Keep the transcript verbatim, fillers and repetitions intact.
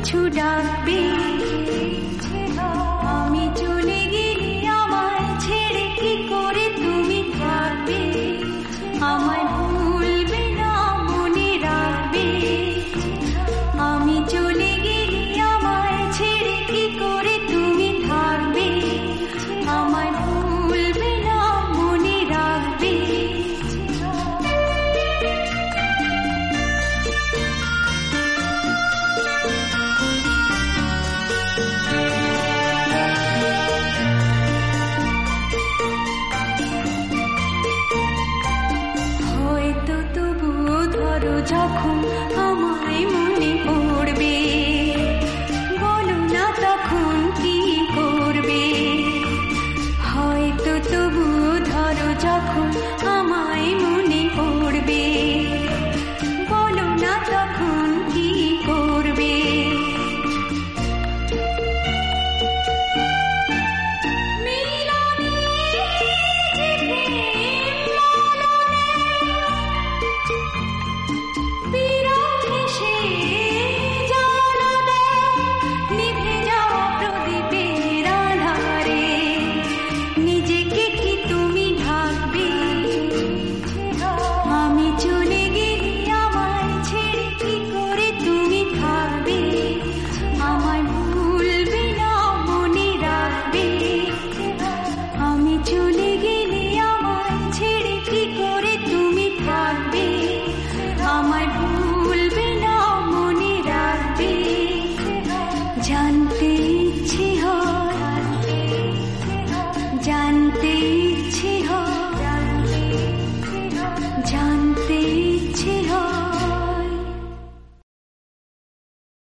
কিছু ডাকবে। আমি চলে গেলে আমায় ছেড়ে কি করে তুমি থাকবে? আমায় ভুলবে না, মনে রাখবে। আমি চলে গেলে আমায় ছেড়ে কি করে তুমি থাকবে? আমায় ভুলবে না, মনে রাখবে। হয়তো তবুও ধরো যখন আমায় মনে পড়বে, বলো না তখন কি করবে? হয়তো তবুও ধরো যখন আমায় মনে পড়বে, বলো না তখন কি করবে? জানতে ইচ্ছে হয়, জানতে ইচ্ছে হয়, জানতে